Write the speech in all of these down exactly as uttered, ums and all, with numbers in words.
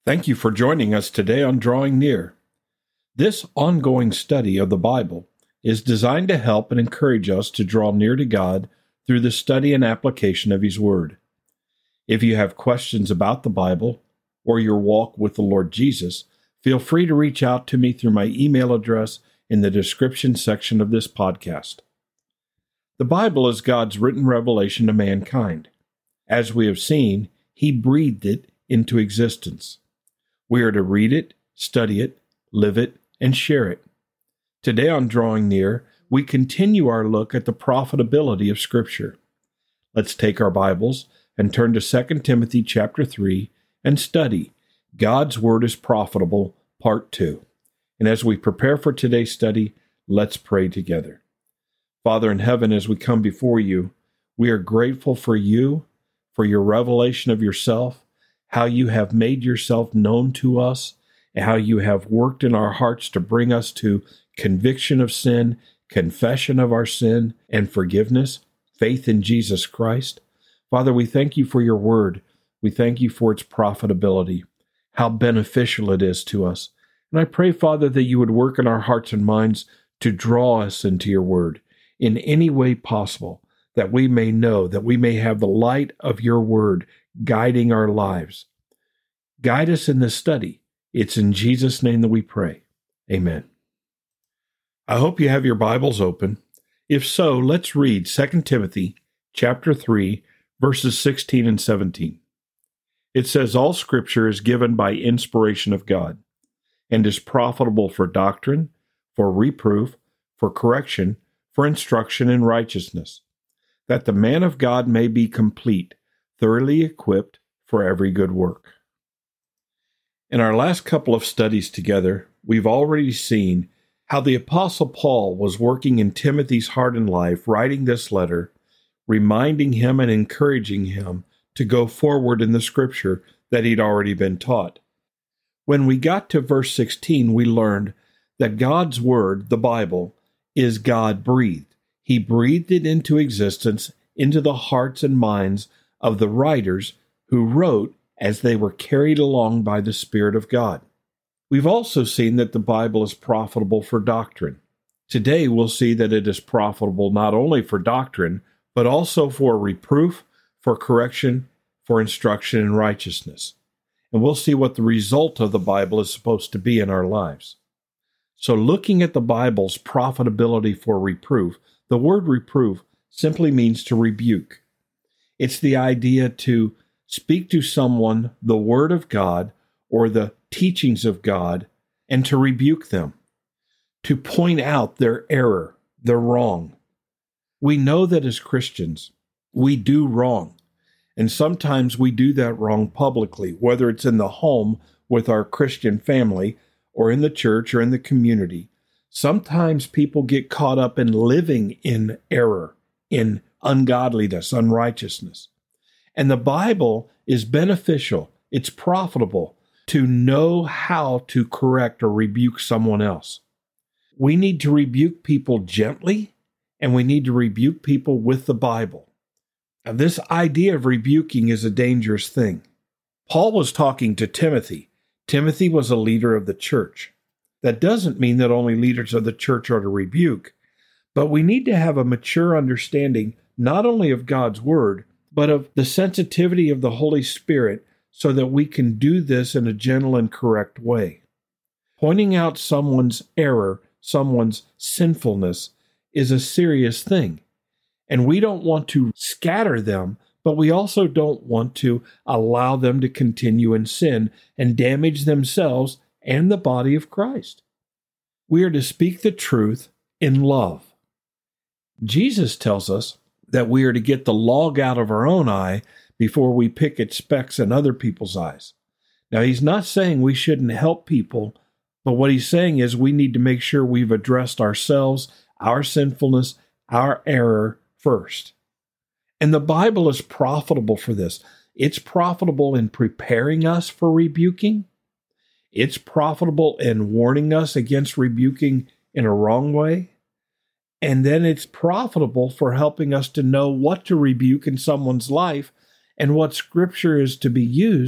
Thank you for joining us today on Drawing Near. This ongoing study of the Bible is designed to help and encourage us to draw near to God through the study and application of His Word. If you have questions about the Bible or your walk with the Lord Jesus, feel free to reach out to me through my email address in the description section of this podcast. The Bible is God's written revelation to mankind. As we have seen, He breathed it into existence. We are to read it, study it, live it, and share it. Today on Drawing Near, we continue our look at the profitability of Scripture. Let's take our Bibles and turn to Second Timothy chapter three and study God's Word is Profitable, Part two. And as we prepare for today's study, let's pray together. Father in heaven, as we come before you, we are grateful for you, for your revelation of yourself, how you have made yourself known to us, and how you have worked in our hearts to bring us to conviction of sin, confession of our sin, and forgiveness, faith in Jesus Christ. Father, we thank you for your word. We thank you for its profitability, how beneficial it is to us. And I pray, Father, that you would work in our hearts and minds to draw us into your word in any way possible, that we may know, that we may have the light of your word guiding our lives. Guide us in this study. It's in Jesus' name that we pray. Amen. I hope you have your Bibles open. If so, let's read Second Timothy chapter three, verses sixteen and seventeen. It says, "All Scripture is given by inspiration of God, and is profitable for doctrine, for reproof, for correction, for instruction in righteousness, that the man of God may be complete, thoroughly equipped for every good work." In our last couple of studies together, we've already seen how the Apostle Paul was working in Timothy's heart and life, writing this letter, reminding him and encouraging him to go forward in the Scripture that he'd already been taught. When we got to verse sixteen, we learned that God's Word, the Bible, is God-breathed. He breathed it into existence, into the hearts and minds of the writers who wrote as they were carried along by the Spirit of God. We've also seen that the Bible is profitable for doctrine. Today we'll see that it is profitable not only for doctrine, but also for reproof, for correction, for instruction in righteousness. And we'll see what the result of the Bible is supposed to be in our lives. So looking at the Bible's profitability for reproof, the word reproof simply means to rebuke. It's the idea to speak to someone the Word of God or the teachings of God and to rebuke them, to point out their error, their wrong. We know that as Christians, we do wrong, and sometimes we do that wrong publicly, whether it's in the home with our Christian family or in the church or in the community. Sometimes people get caught up in living in error, in ungodliness, unrighteousness. And the Bible is beneficial, it's profitable to know how to correct or rebuke someone else. We need to rebuke people gently, and we need to rebuke people with the Bible. Now, this idea of rebuking is a dangerous thing. Paul was talking to Timothy. Timothy was a leader of the church. That doesn't mean that only leaders of the church are to rebuke, but we need to have a mature understanding not only of God's Word, but of the sensitivity of the Holy Spirit so that we can do this in a gentle and correct way. Pointing out someone's error, someone's sinfulness, is a serious thing. And we don't want to scatter them, but we also don't want to allow them to continue in sin and damage themselves and the body of Christ. We are to speak the truth in love. Jesus tells us that we are to get the log out of our own eye before we pick at specks in other people's eyes. Now, he's not saying we shouldn't help people, but what he's saying is we need to make sure we've addressed ourselves, our sinfulness, our error first. And the Bible is profitable for this. It's profitable in preparing us for rebuking. It's profitable in warning us against rebuking in a wrong way. And then it's profitable for helping us to know what to rebuke in someone's life and what Scripture is to be used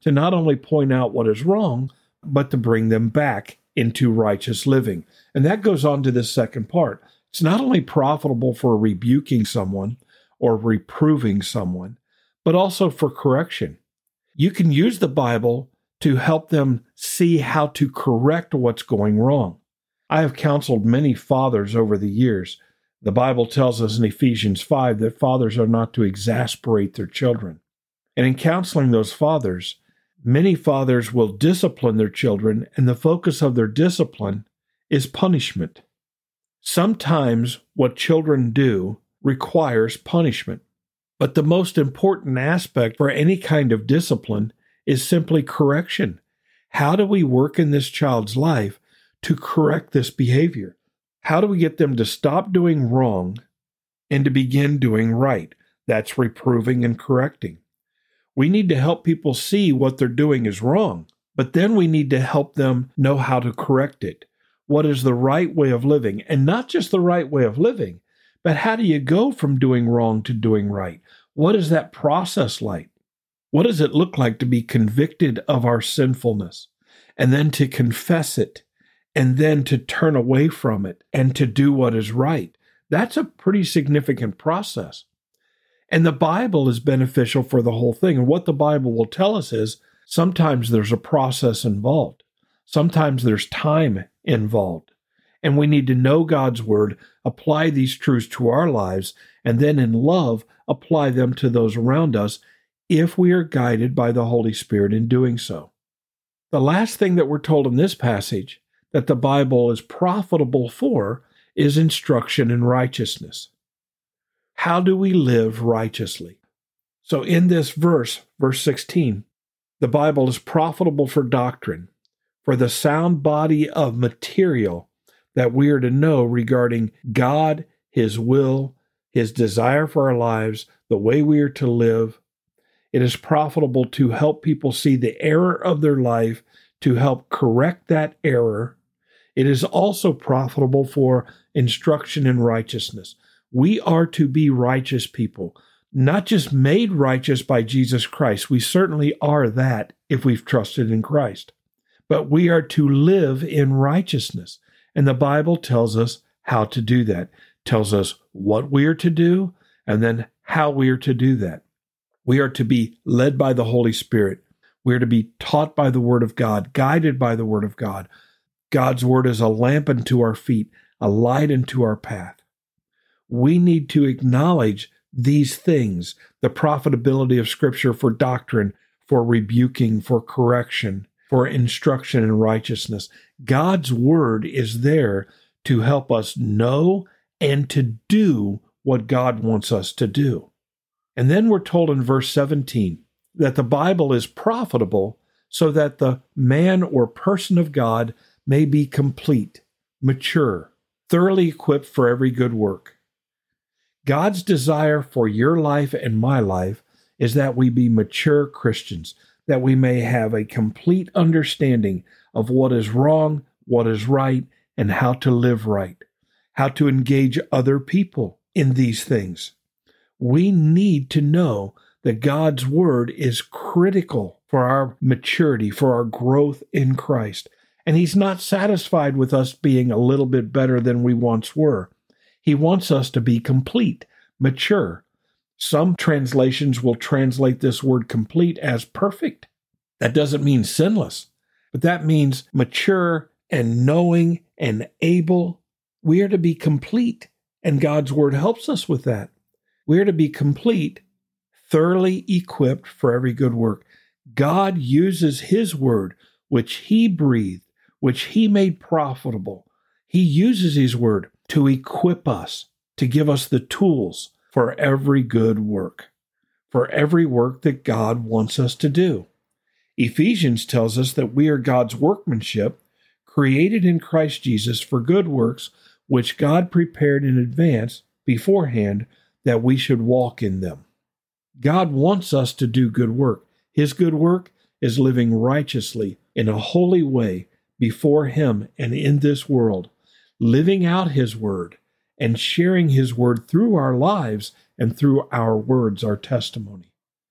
to not only point out what is wrong, but to bring them back into righteous living. And that goes on to this second part. It's not only profitable for rebuking someone or reproving someone, but also for correction. You can use the Bible to help them see how to correct what's going wrong. I have counseled many fathers over the years. The Bible tells us in Ephesians five that fathers are not to exasperate their children. And in counseling those fathers, many fathers will discipline their children, and the focus of their discipline is punishment. Sometimes what children do requires punishment, but the most important aspect for any kind of discipline is simply correction. How do we work in this child's life to correct this behavior? How do we get them to stop doing wrong and to begin doing right? That's reproving and correcting. We need to help people see what they're doing is wrong, but then we need to help them know how to correct it. What is the right way of living? And not just the right way of living, but how do you go from doing wrong to doing right? What is that process like? What does it look like to be convicted of our sinfulness and then to confess it and then to turn away from it and to do what is right? That's a pretty significant process. And the Bible is beneficial for the whole thing. And what the Bible will tell us is sometimes there's a process involved. Sometimes there's time involved. And we need to know God's word, apply these truths to our lives, and then in love, apply them to those around us if we are guided by the Holy Spirit in doing so. The last thing that we're told in this passage that the Bible is profitable for is instruction in righteousness. How do we live righteously? So in this verse, verse sixteen, the Bible is profitable for doctrine, for the sound body of material that we are to know regarding God, His will, His desire for our lives, the way we are to live. It is profitable to help people see the error of their life, to help correct that error. It is also profitable for instruction in righteousness. We are to be righteous people, not just made righteous by Jesus Christ. We certainly are that if we've trusted in Christ. But we are to live in righteousness. And the Bible tells us how to do that. It tells us what we are to do and then how we are to do that. We are to be led by the Holy Spirit. We are to be taught by the Word of God, guided by the Word of God. God's Word is a lamp unto our feet, a light unto our path. We need to acknowledge these things, the profitability of Scripture for doctrine, for rebuking, for correction, for instruction in righteousness. God's Word is there to help us know and to do what God wants us to do. And then we're told in verse seventeen that the Bible is profitable so that the man or person of God may be complete, mature, thoroughly equipped for every good work. God's desire for your life and my life is that we be mature Christians, that we may have a complete understanding of what is wrong, what is right, and how to live right, how to engage other people in these things. We need to know that God's Word is critical for our maturity, for our growth in Christ. And He's not satisfied with us being a little bit better than we once were. He wants us to be complete, mature. Some translations will translate this word complete as perfect. That doesn't mean sinless, but that means mature and knowing and able. We are to be complete, and God's Word helps us with that. We are to be complete, thoroughly equipped for every good work. God uses His Word, which He breathed, which He made profitable. He uses His Word to equip us, to give us the tools for every good work, for every work that God wants us to do. Ephesians tells us that we are God's workmanship, created in Christ Jesus for good works, which God prepared in advance beforehand that we should walk in them. God wants us to do good work. His good work is living righteously in a holy way before Him and in this world, living out His Word and sharing His Word through our lives and through our words, our testimony.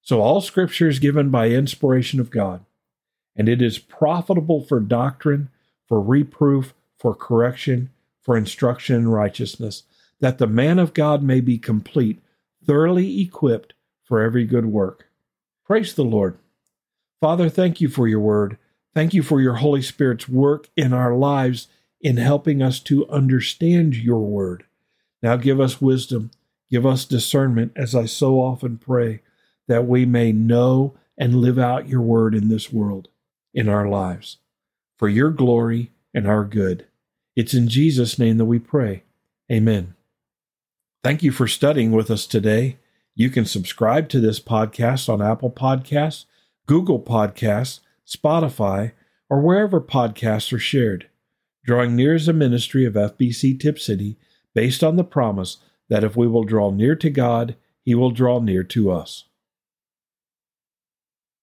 So all Scripture is given by inspiration of God, and it is profitable for doctrine, for reproof, for correction, for instruction in righteousness, that the man of God may be complete, thoroughly equipped for every good work. Praise the Lord. Father, thank you for your word. Thank you for your Holy Spirit's work in our lives in helping us to understand your word. Now give us wisdom, give us discernment, as I so often pray, that we may know and live out your word in this world, in our lives, for your glory and our good. It's in Jesus' name that we pray. Amen. Thank you for studying with us today. You can subscribe to this podcast on Apple Podcasts, Google Podcasts, Spotify, or wherever podcasts are shared. Drawing Near is a ministry of F B C Tipp City based on the promise that if we will draw near to God, He will draw near to us.